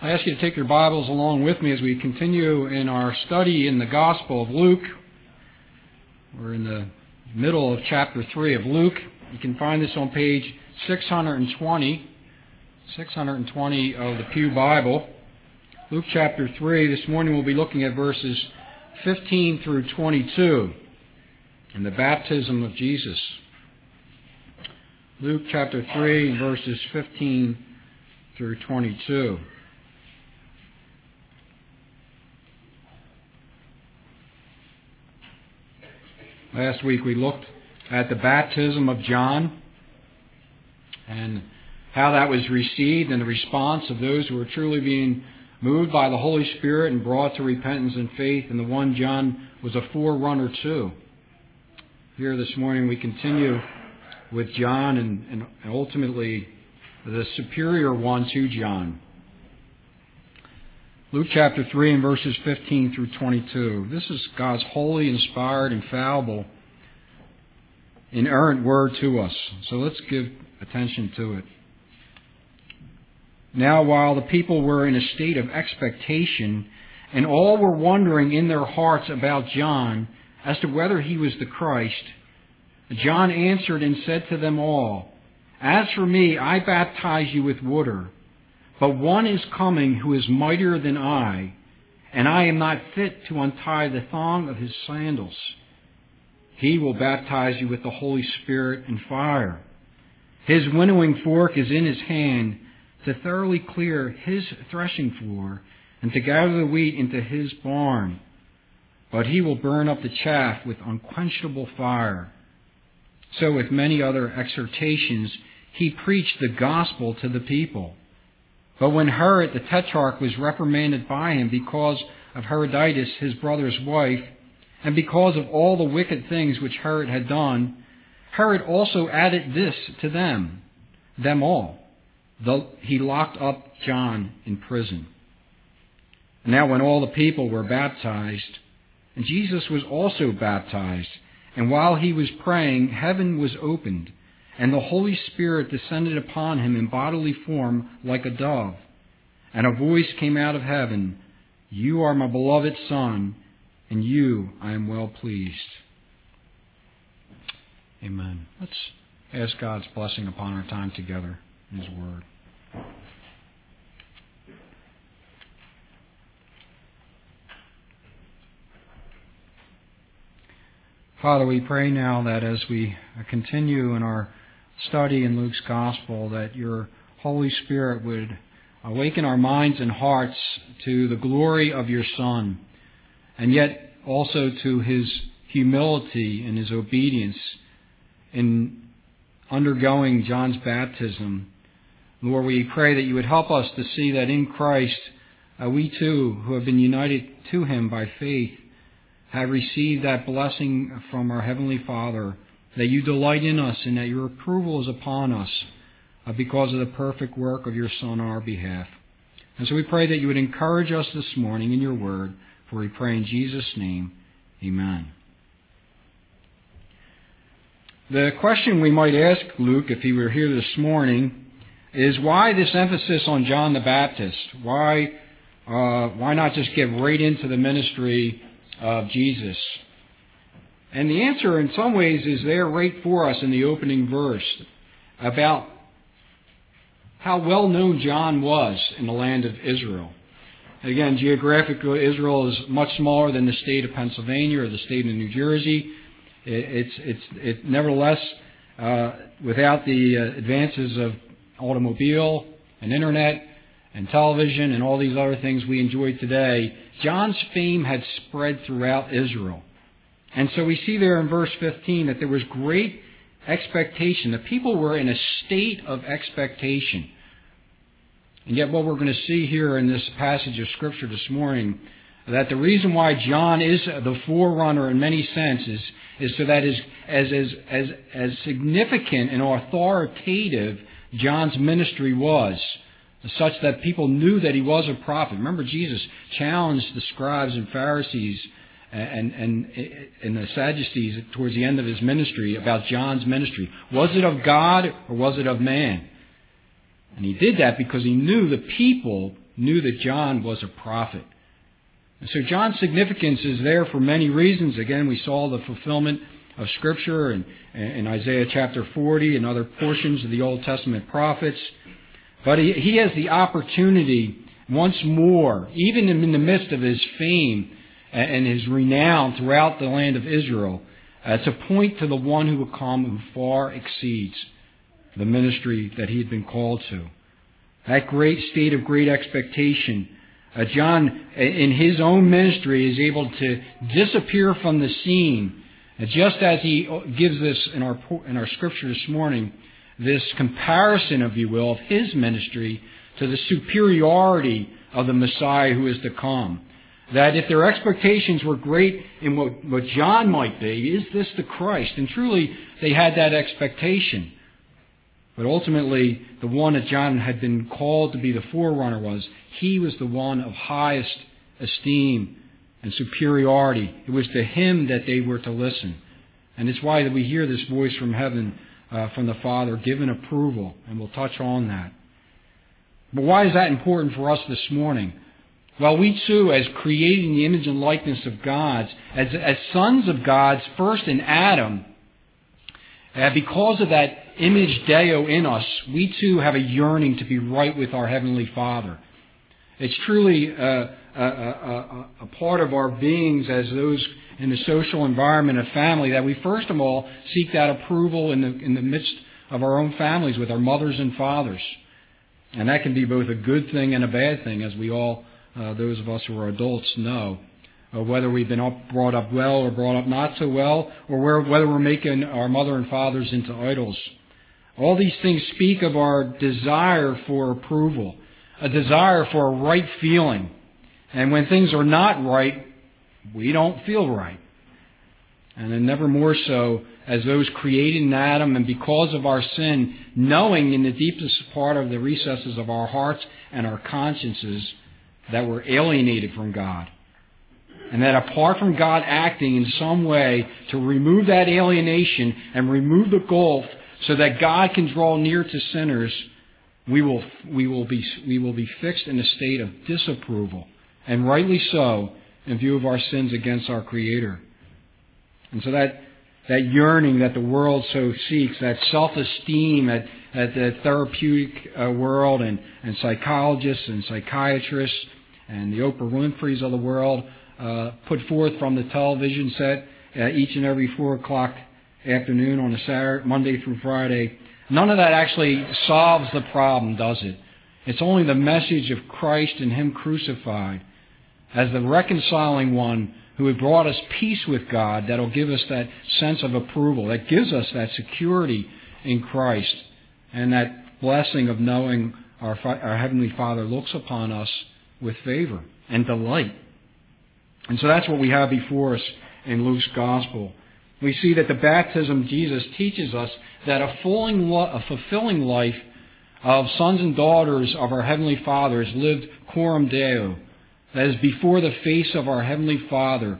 I ask you to take your Bibles along with me as we continue in our study in the Gospel of Luke. We're in the middle of chapter 3 of Luke. You can find this on page 620 of the Pew Bible. Luke chapter 3. This morning we'll be looking at verses 15 through 22 in the baptism of Jesus. Luke chapter 3, verses 15 through 22. Last week we looked at the baptism of John and how that was received and the response of those who were truly being moved by the Holy Spirit and brought to repentance and faith, and the one John was a forerunner to. Here this morning we continue with John and ultimately the superior one to John. Luke chapter 3 and verses 15 through 22. This is God's holy, inspired, infallible, inerrant word to us. So let's give attention to it. Now while the people were in a state of expectation, and all were wondering in their hearts about John as to whether he was the Christ, John answered and said to them all, "As for me, I baptize you with water. But one is coming who is mightier than I, and I am not fit to untie the thong of his sandals. He will baptize you with the Holy Spirit and fire. His winnowing fork is in his hand to thoroughly clear his threshing floor and to gather the wheat into his barn. But he will burn up the chaff with unquenchable fire." So with many other exhortations, he preached the gospel to the people. But when Herod the Tetrarch was reprimanded by him because of Herodias, his brother's wife, and because of all the wicked things which Herod had done, Herod also added this to them all. He locked up John in prison. Now when all the people were baptized, and Jesus was also baptized, and while he was praying, heaven was opened, and the Holy Spirit descended upon him in bodily form like a dove. And a voice came out of heaven, "You are my beloved Son, and you I am well pleased." Amen. Let's ask God's blessing upon our time together in His Word. Father, we pray now that as we continue in our study in Luke's Gospel, that your Holy Spirit would awaken our minds and hearts to the glory of your Son, and yet also to his humility and his obedience in undergoing John's baptism. Lord, we pray that you would help us to see that in Christ, we too, who have been united to him by faith, have received that blessing from our Heavenly Father, that you delight in us and that your approval is upon us because of the perfect work of your Son on our behalf. And so we pray that you would encourage us this morning in your word, for we pray in Jesus' name, amen. The question we might ask Luke, if he were here this morning, is why this emphasis on John the Baptist? Why not just get right into the ministry of Jesus? And the answer in some ways is there right for us in the opening verse about how well known John was in the land of Israel. Again, geographically, Israel is much smaller than the state of Pennsylvania or the state of New Jersey. It nevertheless, without the advances of automobile and internet and television and all these other things we enjoy today, John's fame had spread throughout Israel. And so we see there in verse 15 that there was great expectation. The people were in a state of expectation. And yet what we're going to see here in this passage of Scripture this morning, that the reason why John is the forerunner in many senses is so that as significant and authoritative John's ministry was, such that people knew that he was a prophet. Remember, Jesus challenged the scribes and Pharisees and the Sadducees towards the end of his ministry about John's ministry. Was it of God or was it of man? And he did that because he knew the people knew that John was a prophet. And so John's significance is there for many reasons. Again, we saw the fulfillment of Scripture in Isaiah chapter 40 and other portions of the Old Testament prophets. But he has the opportunity once more, even in the midst of his fame and his renown throughout the land of Israel, to point to the one who will come who far exceeds the ministry that he had been called to. That great state of great expectation. John, in his own ministry, is able to disappear from the scene, just as he gives us in our scripture this morning, this comparison, if you will, of his ministry to the superiority of the Messiah who is to come. That if their expectations were great in what John might be, is this the Christ? And truly, they had that expectation. But ultimately, the one that John had been called to be the forerunner he was the one of highest esteem and superiority. It was to him that they were to listen. And it's why that we hear this voice from heaven, from the Father, giving approval. And we'll touch on that. But why is that important for us this morning? Well, we too, as created in the image and likeness of God, as sons of God, first in Adam, because of that image Deo in us, we too have a yearning to be right with our Heavenly Father. It's truly a part of our beings as those in the social environment of family that we first of all seek that approval in the midst of our own families with our mothers and fathers. And that can be both a good thing and a bad thing, as we all, those of us who are adults, know. Whether we've been brought up well or brought up not so well, or whether we're making our mother and fathers into idols. All these things speak of our desire for approval, a desire for a right feeling. And when things are not right, we don't feel right. And then never more so as those created in Adam, and because of our sin, knowing in the deepest part of the recesses of our hearts and our consciences that we're alienated from God. And that apart from God acting in some way to remove that alienation and remove the gulf so that God can draw near to sinners, we will be fixed in a state of disapproval, and rightly so, in view of our sins against our Creator. And so that yearning that the world so seeks, that self-esteem that the therapeutic world and psychologists and psychiatrists and the Oprah Winfreys of the world put forth from the television set each and every 4 o'clock afternoon on a Saturday, Monday through Friday, none of that actually solves the problem, does it? It's only the message of Christ and Him crucified as the reconciling one who had brought us peace with God that'll give us that sense of approval, that gives us that security in Christ and that blessing of knowing our Heavenly Father looks upon us with favor and delight. And so that's what we have before us in Luke's Gospel. We see that the baptism of Jesus teaches us that a fulfilling life of sons and daughters of our Heavenly Father is lived coram Deo, that is before the face of our Heavenly Father,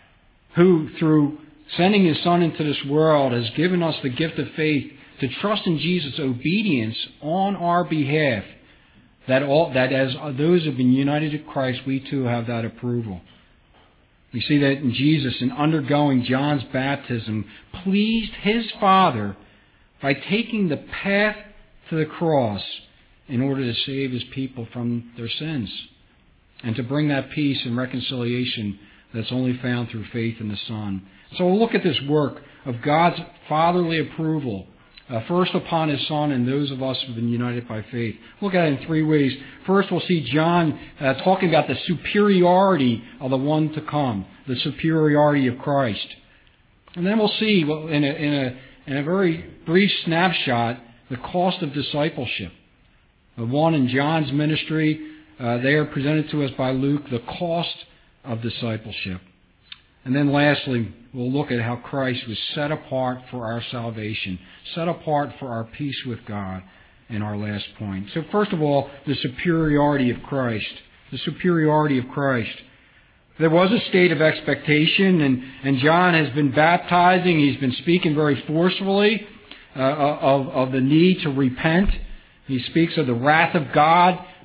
who through sending His Son into this world has given us the gift of faith to trust in Jesus' obedience on our behalf, that as those who have been united to Christ, we too have that approval. We see that in Jesus, in undergoing John's baptism, pleased His Father by taking the path to the cross in order to save His people from their sins and to bring that peace and reconciliation that's only found through faith in the Son. So we'll look at this work of God's fatherly approval, first upon His Son and those of us who have been united by faith. Look at it in 3 ways. First, we'll see John talking about the superiority of the one to come, the superiority of Christ. And then we'll see, in a very brief snapshot, the cost of discipleship. The one in John's ministry, they are presented to us by Luke, the cost of discipleship. And then lastly, we'll look at how Christ was set apart for our salvation, set apart for our peace with God in our last point. So first of all, the superiority of Christ. The superiority of Christ. There was a state of expectation, and John has been baptizing. He's been speaking very forcefully of the need to repent. He speaks of the wrath of God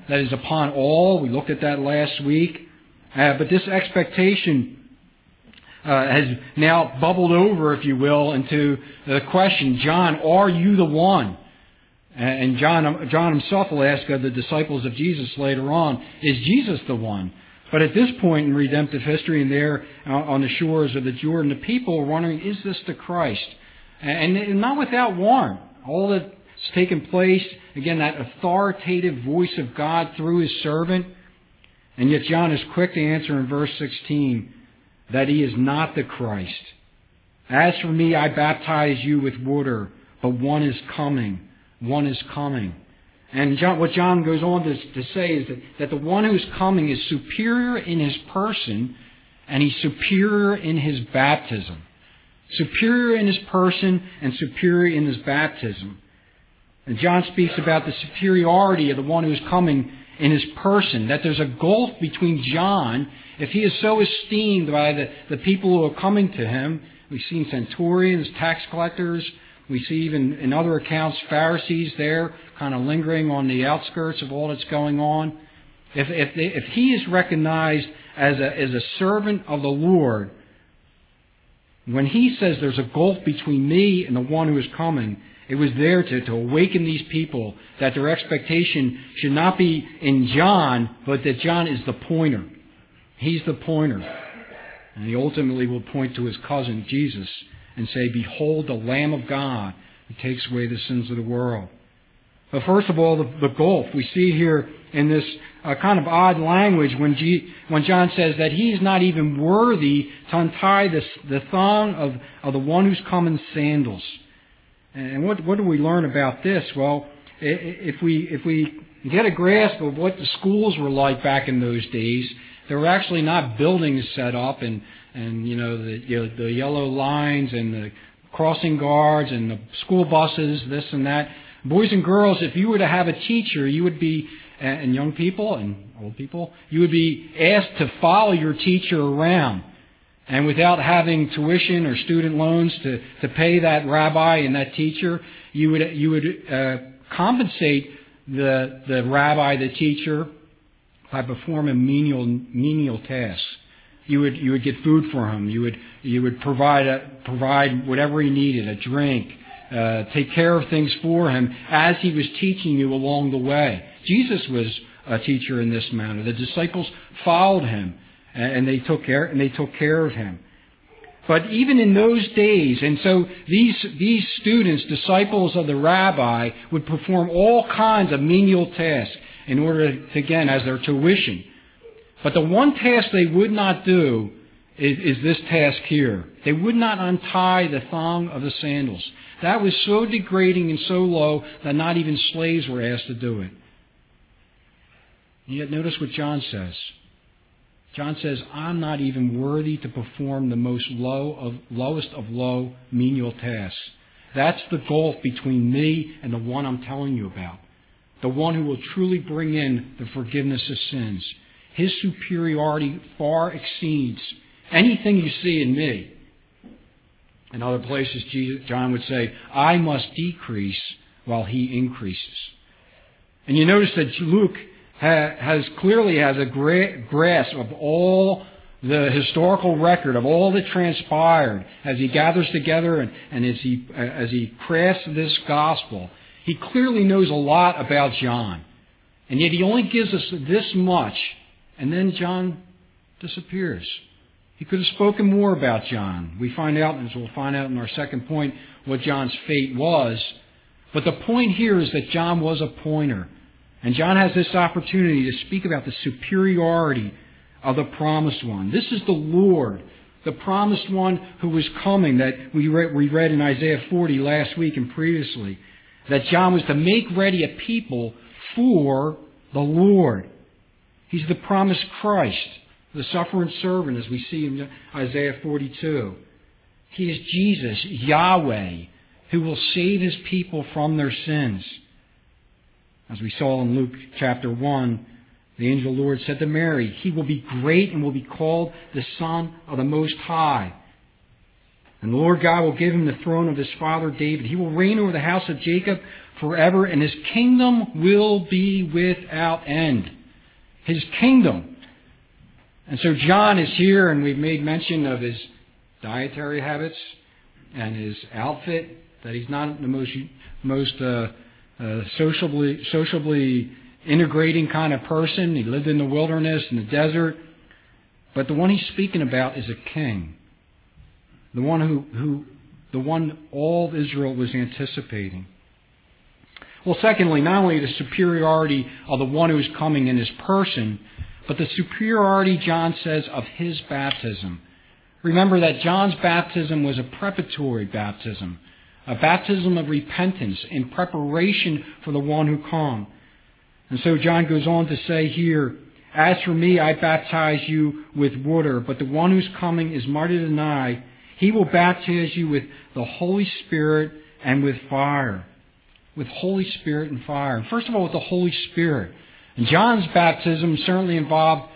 that is upon all. We looked at that last week. But this expectation has now bubbled over, if you will, into the question, John, are you the one? And John himself will ask the disciples of Jesus later on, is Jesus the one? But at this point in redemptive history and there on the shores of the Jordan, the people are wondering, is this the Christ? And not without warrant. All that's taken place, again, that authoritative voice of God through His servant. And yet John is quick to answer in verse 16 that he is not the Christ. As for me, I baptize you with water, but one is coming. One is coming. And what John goes on to say is that the one who is coming is superior in his person, and he's superior in his baptism. Superior in his person and superior in his baptism. And John speaks about the superiority of the one who is coming in his person, that there's a gulf between John, if he is so esteemed by the people who are coming to him. We've seen centurions, tax collectors. We see even in other accounts Pharisees there kind of lingering on the outskirts of all that's going on. If he is recognized as a servant of the Lord, when he says there's a gulf between me and the one who is coming, it was there to awaken these people that their expectation should not be in John, but that John is the pointer. He's the pointer. And he ultimately will point to his cousin, Jesus, and say, behold the Lamb of God who takes away the sins of the world. But first of all, the gulf. We see here in this kind of odd language when John says that he's not even worthy to untie the thong of the one who's come in sandals. And what do we learn about this? Well, if we get a grasp of what the schools were like back in those days, there were actually not buildings set up and the yellow lines and the crossing guards and the school buses, this and that. Boys and girls, if you were to have a teacher, you would be, and young people and old people, you would be asked to follow your teacher around. And without having tuition or student loans to pay that rabbi and that teacher, you would compensate the rabbi, the teacher, by performing menial tasks. You would get food for him. You would provide whatever he needed, a drink, take care of things for him as he was teaching you along the way. Jesus was a teacher in this manner. The disciples followed him. And they took care of him. But even in those days, and so these students, disciples of the rabbi, would perform all kinds of menial tasks in order to, again, as their tuition. But the one task they would not do is this task here. They would not untie the thong of the sandals. That was so degrading and so low that not even slaves were asked to do it. And yet notice what John says. John says, I'm not even worthy to perform the lowest of low menial tasks. That's the gulf between me and the one I'm telling you about. The one who will truly bring in the forgiveness of sins. His superiority far exceeds anything you see in me. In other places, John would say, I must decrease while he increases. And you notice that Luke has a grasp of all the historical record of all that transpired as he gathers together and as he crafts this gospel. He clearly knows a lot about John, and yet he only gives us this much, and then John disappears. He could have spoken more about John. We find out, as we'll find out in our second point, what John's fate was. But the point here is that John was a pointer. And John has this opportunity to speak about the superiority of the promised one. This is the Lord, the promised one who was coming, that we read in Isaiah 40 last week and previously, that John was to make ready a people for the Lord. He's the promised Christ, the suffering servant, as we see in Isaiah 42. He is Jesus, Yahweh, who will save his people from their sins. As we saw in Luke chapter 1, the angel of the Lord said to Mary, he will be great and will be called the Son of the Most High. And the Lord God will give him the throne of his father David. He will reign over the house of Jacob forever, and his kingdom will be without end. His kingdom. And so John is here, and we've made mention of his dietary habits and his outfit, that he's not the most sociably integrating kind of person. He lived in the wilderness, in the desert. But the one he's speaking about is a king. The one all of Israel was anticipating. Well, secondly, not only the superiority of the one who is coming in his person, but the superiority, John says, of his baptism. Remember that John's baptism was a preparatory baptism, a baptism of repentance in preparation for the one who comes. And so John goes on to say here, "As for me, I baptize you with water, but the one who's coming is mightier than I. He will baptize you with the Holy Spirit and with fire." With Holy Spirit and fire. And first of all, with the Holy Spirit. And John's baptism certainly involved,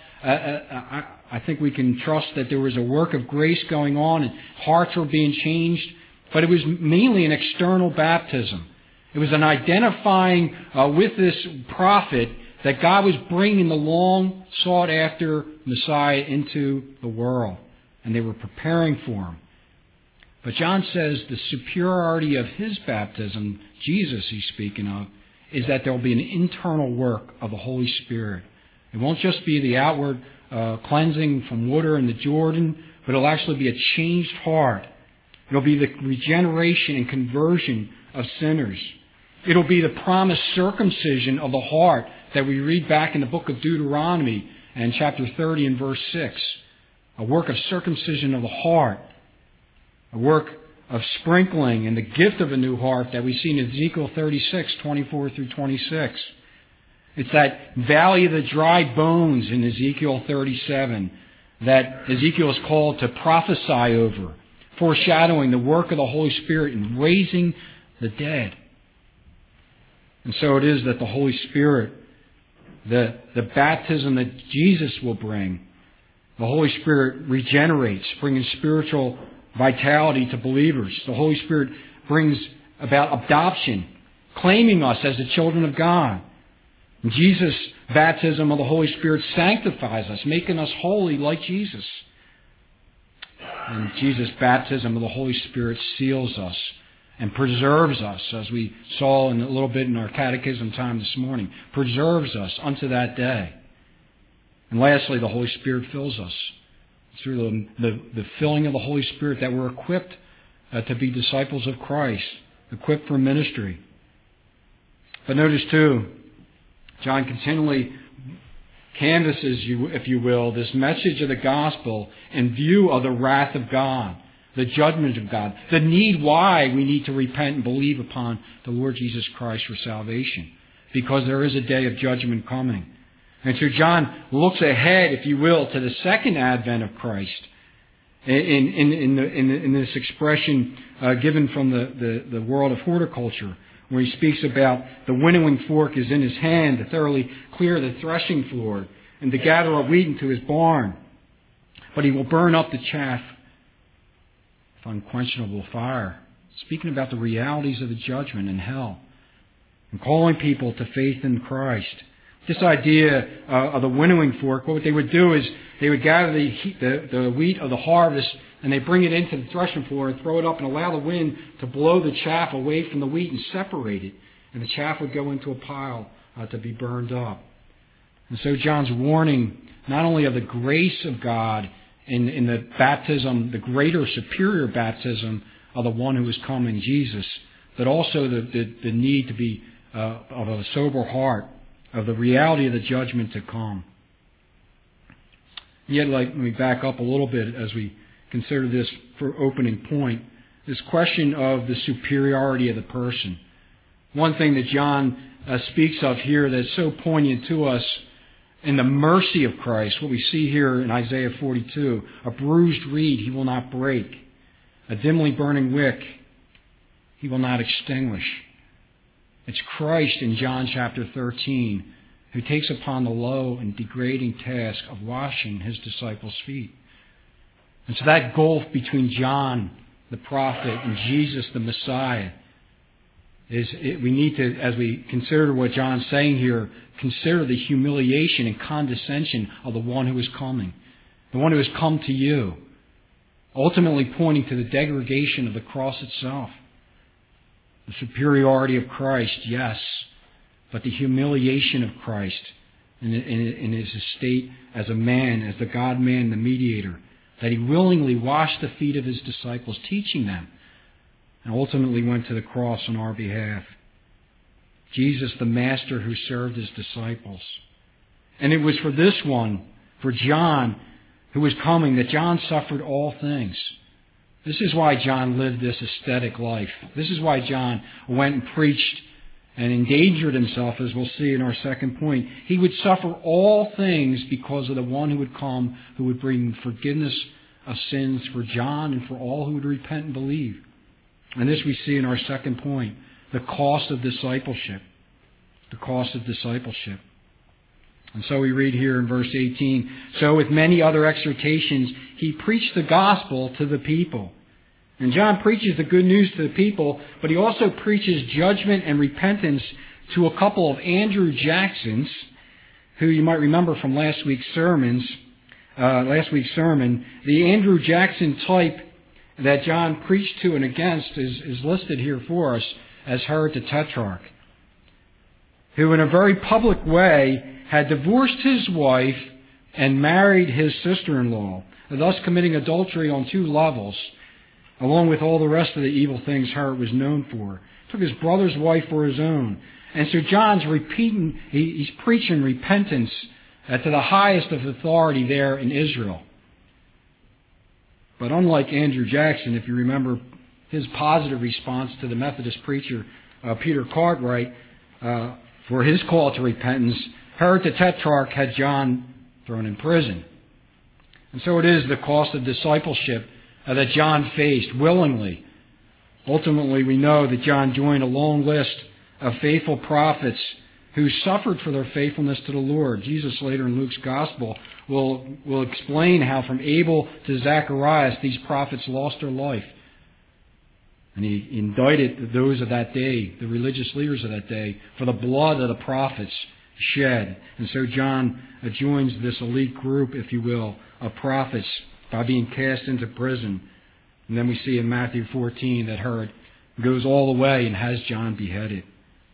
I think we can trust that there was a work of grace going on and hearts were being changed. But it was mainly an external baptism. It was an identifying with this prophet that God was bringing the long sought after Messiah into the world. And they were preparing for him. But John says the superiority of his baptism, Jesus he's speaking of, is that there will be an internal work of the Holy Spirit. It won't just be the outward cleansing from water in the Jordan, but it'll actually be a changed heart. It'll be the regeneration and conversion of sinners. It'll be the promised circumcision of the heart that we read back in the book of Deuteronomy and chapter 30 and verse 6. A work of circumcision of the heart. A work of sprinkling and the gift of a new heart that we see in Ezekiel 36, 24 through 26. It's that valley of the dry bones in Ezekiel 37 that Ezekiel is called to prophesy over, foreshadowing the work of the Holy Spirit in raising the dead. And so it is that the Holy Spirit, the baptism that Jesus will bring, the Holy Spirit regenerates, bringing spiritual vitality to believers. The Holy Spirit brings about adoption, claiming us as the children of God. And Jesus' baptism of the Holy Spirit sanctifies us, making us holy like Jesus. And Jesus' baptism of the Holy Spirit seals us and preserves us, as we saw in a little bit in our catechism time this morning, preserves us unto that day. And lastly, the Holy Spirit fills us. Through the filling of the Holy Spirit that we're equipped to be disciples of Christ, equipped for ministry. But notice too, John continually canvasses, if you will, this message of the gospel in view of the wrath of God, the judgment of God, the need why we need to repent and believe upon the Lord Jesus Christ for salvation. Because there is a day of judgment coming. And so John looks ahead, if you will, to the second advent of Christ in this expression given from the world of horticulture, where he speaks about the winnowing fork is in his hand to thoroughly clear the threshing floor and to gather a wheat into his barn. But he will burn up the chaff with unquenchable fire. Speaking about the realities of the judgment in hell and calling people to faith in Christ. This idea of the winnowing fork, what they would do is they would gather the wheat of the harvest and they bring it into the threshing floor and throw it up and allow the wind to blow the chaff away from the wheat and separate it. And the chaff would go into a pile to be burned up. And so John's warning not only of the grace of God in the baptism, the greater, superior baptism of the one who is coming, Jesus, but also the need to be of a sober heart, of the reality of the judgment to come. Yet, let me back up a little bit as we consider this for opening point, this question of the superiority of the person. One thing that John speaks of here that's so poignant to us in the mercy of Christ, what we see here in Isaiah 42, a bruised reed he will not break, a dimly burning wick he will not extinguish. It's Christ in John chapter 13 who takes upon the low and degrading task of washing his disciples' feet. And so that gulf between John the prophet, and Jesus, the Messiah. We need to, as we consider what John's saying here, consider the humiliation and condescension of the one who is coming, the one who has come to you, ultimately pointing to the degradation of the cross itself. The superiority of Christ, yes, but the humiliation of Christ in his estate as a man, as the God-man, the mediator, that he willingly washed the feet of his disciples, teaching them, and ultimately went to the cross on our behalf. Jesus, the Master who served his disciples. And it was for this one, for John, who was coming, that John suffered all things. This is why John lived this ascetic life. This is why John went and preached and endangered himself, as we'll see in our second point. He would suffer all things because of the one who would come, who would bring forgiveness of sins for John and for all who would repent and believe. And this we see in our second point, the cost of discipleship. The cost of discipleship. And so we read here in verse 18, so with many other exhortations, he preached the gospel to the people. And John preaches the good news to the people, but he also preaches judgment and repentance to a couple of Andrew Jacksons, who you might remember from last week's sermon. The Andrew Jackson type that John preached to and against is listed here for us as Herod the Tetrarch, who in a very public way had divorced his wife and married his sister-in-law, thus committing adultery on two levels, along with all the rest of the evil things Herod was known for. Took his brother's wife for his own. And so John's he's preaching repentance to the highest of authority there in Israel. But unlike Andrew Jackson, if you remember his positive response to the Methodist preacher Peter Cartwright for his call to repentance, Herod the Tetrarch had John thrown in prison. And so it is the cost of discipleship that John faced willingly. Ultimately, we know that John joined a long list of faithful prophets who suffered for their faithfulness to the Lord. Jesus later in Luke's Gospel will explain how from Abel to Zacharias these prophets lost their life. And he indicted those of that day, the religious leaders of that day, for the blood of the prophets shed. And so John joins this elite group, if you will, of prophets by being cast into prison. And then we see in Matthew 14 that Herod goes all the way and has John beheaded.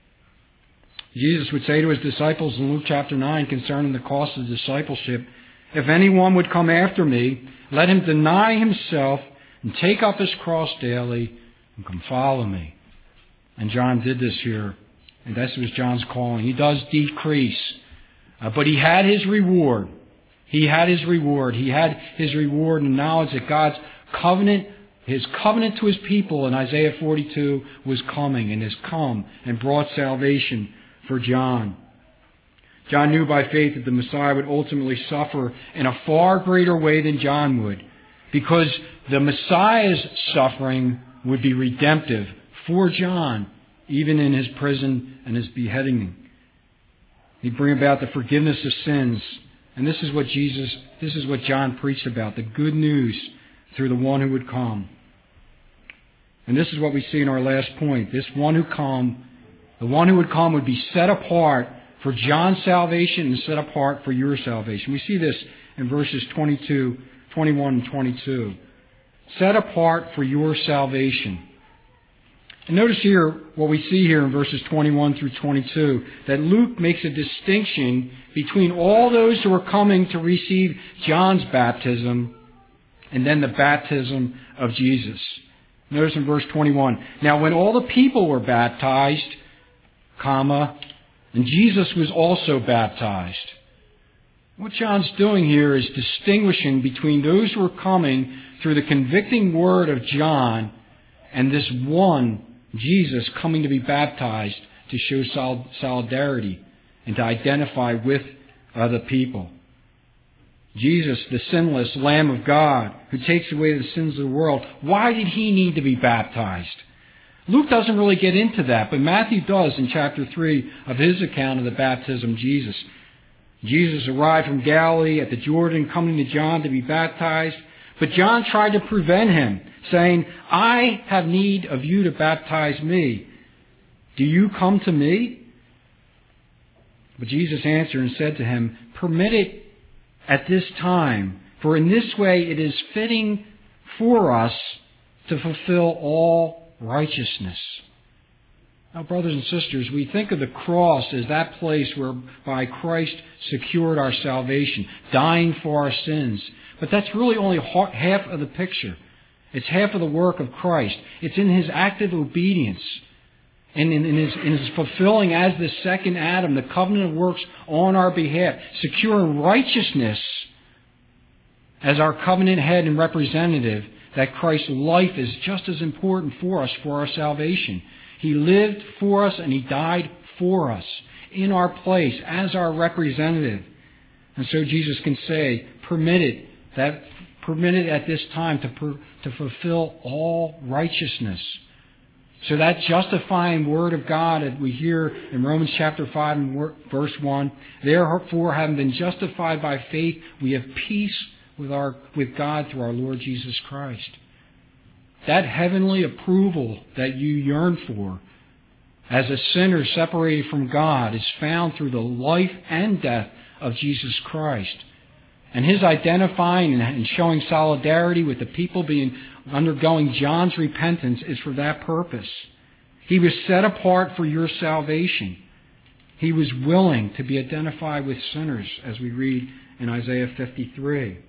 Jesus would say to his disciples in Luke chapter 9 concerning the cost of discipleship, if anyone would come after me, let him deny himself and take up his cross daily and come follow me. And John did this here. And this was John's calling. He does decrease. But he had his reward. He had his reward. He had his reward in knowledge that God's covenant, his covenant to his people in Isaiah 42 was coming and has come and brought salvation for John. John knew by faith that the Messiah would ultimately suffer in a far greater way than John would, because the Messiah's suffering would be redemptive for John, even in his prison and his beheading. He'd bring about the forgiveness of sins. And this is what John preached about, the good news through the one who would come. And this is what we see in our last point. The one who would come would be set apart for John's salvation and set apart for your salvation. We see this in verses 21 and 22. Set apart for your salvation. And notice here what we see here in verses 21 through 22, that Luke makes a distinction between all those who are coming to receive John's baptism and then the baptism of Jesus. Notice in verse 21, now when all the people were baptized, and Jesus was also baptized. What John's doing here is distinguishing between those who are coming through the convicting word of John and this one, Jesus, coming to be baptized to show solidarity and to identify with the people. Jesus, the sinless Lamb of God, who takes away the sins of the world, why did he need to be baptized? Luke doesn't really get into that, but Matthew does in chapter 3 of his account of the baptism of Jesus. Jesus arrived from Galilee at the Jordan, coming to John to be baptized, but John tried to prevent him, saying, I have need of you to baptize me. Do you come to me? But Jesus answered and said to him, permit it at this time, for in this way it is fitting for us to fulfill all righteousness. Now, brothers and sisters, we think of the cross as that place whereby Christ secured our salvation, dying for our sins. But that's really only half of the picture. It's half of the work of Christ. It's in His active obedience and in his fulfilling as the second Adam, the covenant of works on our behalf, securing righteousness as our covenant head and representative, that Christ's life is just as important for us for our salvation. He lived for us and He died for us in our place as our representative. And so Jesus can say, permit it at this time to fulfill all righteousness. So that justifying word of God that we hear in Romans chapter 5 and verse 1, therefore having been justified by faith, we have peace with God through our Lord Jesus Christ. That heavenly approval that you yearn for as a sinner separated from God is found through the life and death of Jesus Christ. And His identifying and showing solidarity with the people undergoing John's repentance is for that purpose. He was set apart for your salvation. He was willing to be identified with sinners, as we read in Isaiah 53.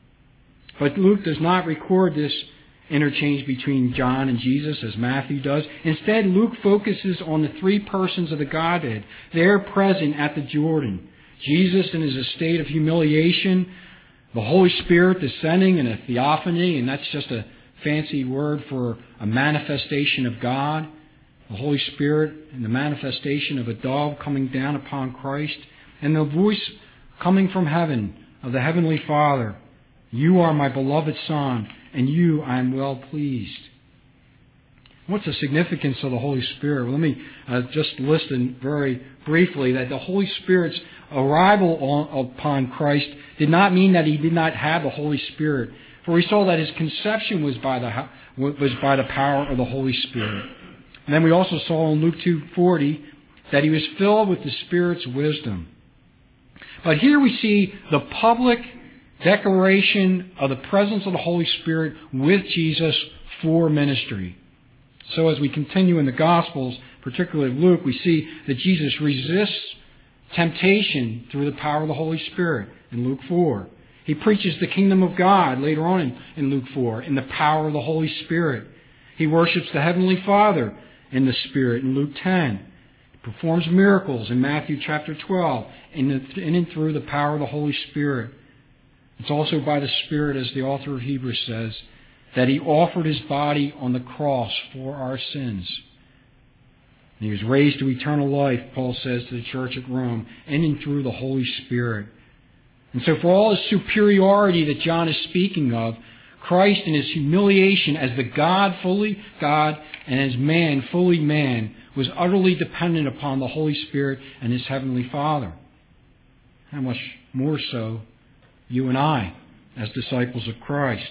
But Luke does not record this interchange between John and Jesus as Matthew does. Instead, Luke focuses on the three persons of the Godhead. They're present at the Jordan. Jesus in His estate of humiliation, the Holy Spirit descending in a theophany, and that's just a fancy word for a manifestation of God. The Holy Spirit and the manifestation of a dove coming down upon Christ, and the voice coming from heaven of the Heavenly Father. You are my beloved Son, and you I am well pleased. What's the significance of the Holy Spirit? Well, let me just list very briefly that the Holy Spirit's arrival upon Christ did not mean that He did not have the Holy Spirit. For we saw that His conception was by the power of the Holy Spirit. And then we also saw in Luke 2:40 that He was filled with the Spirit's wisdom. But here we see the public declaration of the presence of the Holy Spirit with Jesus for ministry. So as we continue in the Gospels, particularly Luke, we see that Jesus resists temptation through the power of the Holy Spirit in Luke 4. He preaches the kingdom of God later on in Luke 4 in the power of the Holy Spirit. He worships the Heavenly Father in the Spirit in Luke 10. He performs miracles in Matthew chapter 12 in and through the power of the Holy Spirit. It's also by the Spirit, as the author of Hebrews says, that He offered His body on the cross for our sins. And He was raised to eternal life, Paul says to the church at Rome, in and through the Holy Spirit. And so for all His superiority that John is speaking of, Christ in His humiliation as the God, fully God, and as man, fully man, was utterly dependent upon the Holy Spirit and His Heavenly Father. How much more so you and I as disciples of Christ.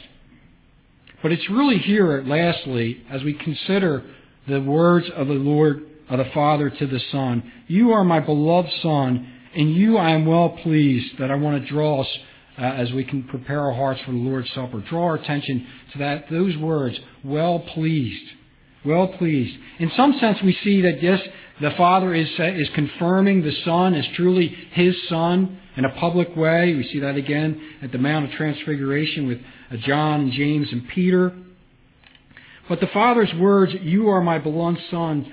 But it's really here, lastly, as we consider the words of the Lord, of the Father to the Son, you are my beloved Son, and you I am well pleased, that I want to draw us, as we can prepare our hearts for the Lord's Supper, draw our attention to those words, well pleased. Well pleased. In some sense, we see that, yes, the Father is confirming the Son as truly His Son in a public way. We see that again at the Mount of Transfiguration with John and James and Peter. But the Father's words, you are my beloved Son,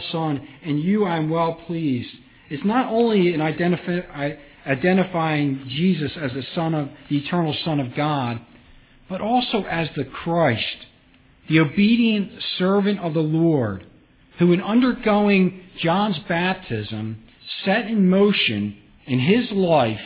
and you I am well pleased, is not only in identifying Jesus as the eternal Son of God, but also as the Christ, the obedient servant of the Lord, who in undergoing John's baptism set in motion in His life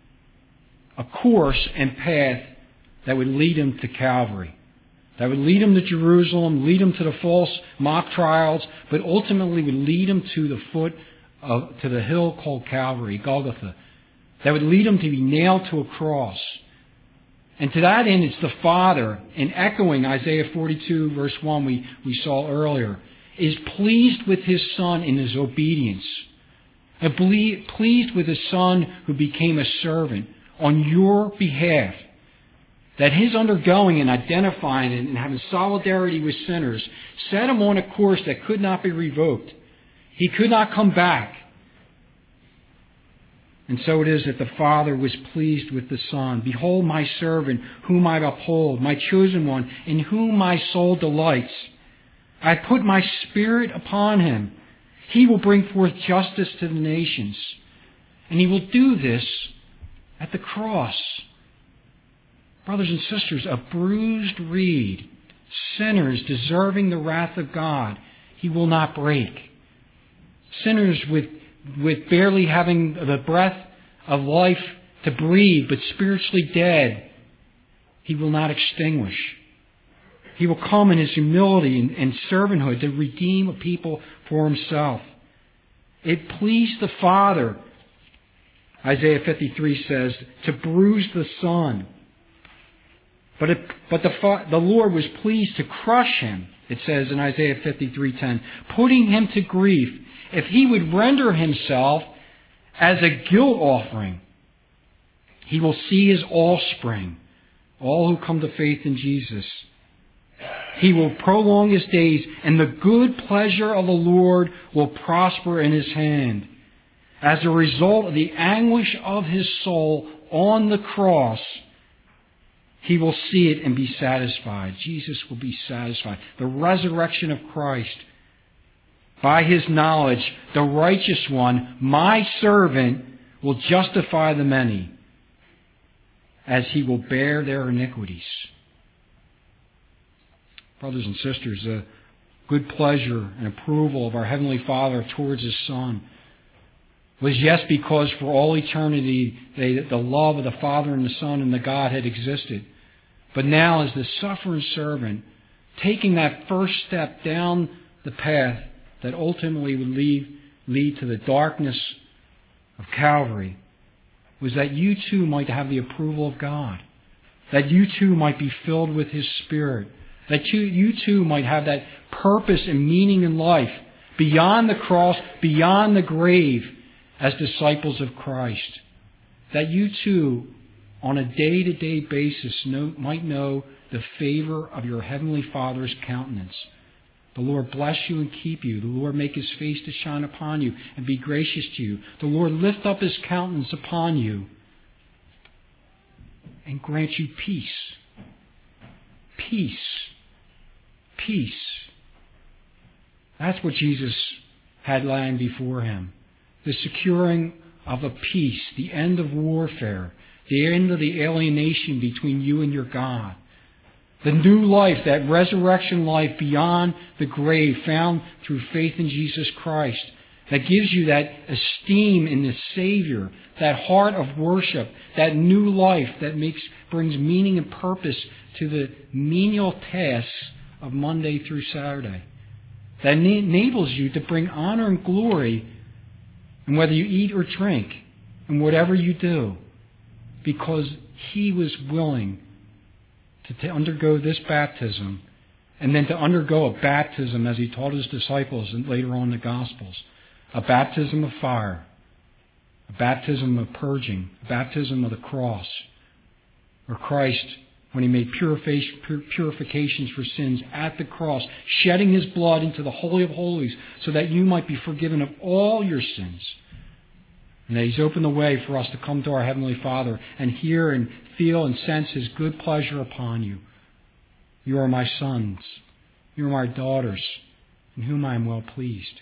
a course and path that would lead Him to Calvary, that would lead Him to Jerusalem, lead Him to the false mock trials, but ultimately would lead Him to the hill called Calvary, Golgotha, that would lead Him to be nailed to a cross. And to that end, it's the Father, in echoing Isaiah 42, verse 1 we saw earlier, is pleased with His Son in His obedience. And pleased with His Son who became a servant on your behalf. That His undergoing and identifying and having solidarity with sinners set Him on a course that could not be revoked. He could not come back. And so it is that the Father was pleased with the Son. Behold my servant, whom I uphold, my chosen one, in whom my soul delights. I put my Spirit upon Him. He will bring forth justice to the nations. And He will do this at the cross. Brothers and sisters, a bruised reed, sinners deserving the wrath of God, He will not break. Sinners with barely having the breath of life to breathe, but spiritually dead, He will not extinguish. He will come in His humility and servanthood to redeem a people for Himself. It pleased the Father, Isaiah 53 says, to bruise the Son. But the Lord was pleased to crush Him, it says in Isaiah 53:10, putting Him to grief, if He would render Himself as a guilt offering. He will see His offspring, all who come to faith in Jesus. He will prolong His days, and the good pleasure of the Lord will prosper in His hand. As a result of the anguish of His soul on the cross, He will see it and be satisfied. Jesus will be satisfied. The resurrection of Christ, by His knowledge, the righteous one, my servant, will justify the many, as He will bear their iniquities. Brothers and sisters, the good pleasure and approval of our Heavenly Father towards His Son was, yes, because for all eternity the love of the Father and the Son and the Godhead existed. But now, as the suffering servant, taking that first step down the path that ultimately would lead to the darkness of Calvary, was that you too might have the approval of God, that you too might be filled with His Spirit, that you too might have that purpose and meaning in life beyond the cross, beyond the grave, as disciples of Christ. That you too, on a day-to-day basis, might know the favor of your Heavenly Father's countenance. The Lord bless you and keep you. The Lord make His face to shine upon you and be gracious to you. The Lord lift up His countenance upon you and grant you peace. Peace. Peace. That's what Jesus had lying before Him. The securing of a peace, the end of warfare, the end of the alienation between you and your God. The new life, that resurrection life beyond the grave found through faith in Jesus Christ, that gives you that esteem in the Savior, that heart of worship, that new life that brings meaning and purpose to the menial tasks of Monday through Saturday. That enables you to bring honor and glory in whether you eat or drink and whatever you do, because He was willing to undergo this baptism and then to undergo a baptism, as He taught His disciples and later on in the Gospels, a baptism of fire, a baptism of purging, a baptism of the cross, where Christ, when He made purifications for sins at the cross, shedding His blood into the Holy of Holies so that you might be forgiven of all your sins. And that He's opened the way for us to come to our Heavenly Father and hear and feel and sense His good pleasure upon you. You are my sons. You are my daughters, in whom I am well pleased.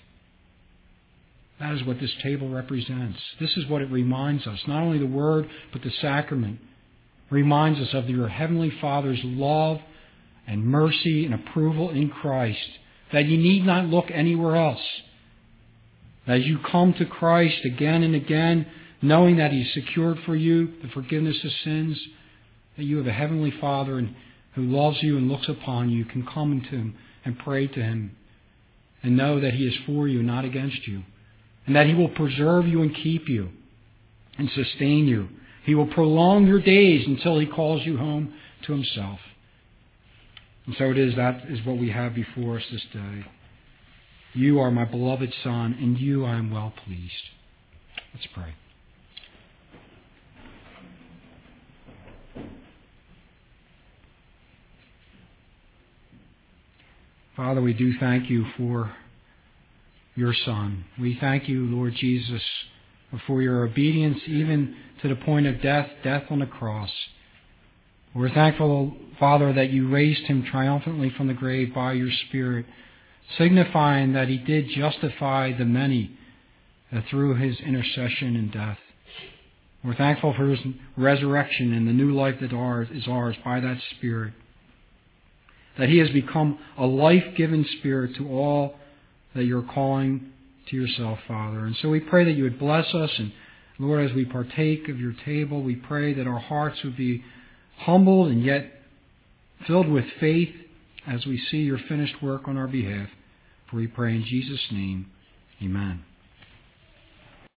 That is what this table represents. This is what it reminds us. Not only the Word, but the sacrament reminds us of your Heavenly Father's love and mercy and approval in Christ, that you need not look anywhere else. As you come to Christ again and again, knowing that He's secured for you the forgiveness of sins, that you have a Heavenly Father who loves you and looks upon you, can come to Him and pray to Him and know that He is for you, not against you, and that He will preserve you and keep you and sustain you. He will prolong your days until He calls you home to Himself. And so it is, that is what we have before us this day. You are my beloved Son, and you I am well pleased. Let's pray. Father, we do thank you for your Son. We thank you, Lord Jesus, for your obedience even to the point of death on the cross. We're thankful, Father, that you raised Him triumphantly from the grave by your Spirit, signifying that He did justify the many through His intercession and death. We're thankful for His resurrection and the new life that is ours by that Spirit, that He has become a life-giving Spirit to all that you're calling to yourself, Father. And so we pray that you would bless us. And Lord, as we partake of your table, we pray that our hearts would be humbled and yet filled with faith as we see your finished work on our behalf. For we pray in Jesus' name, amen.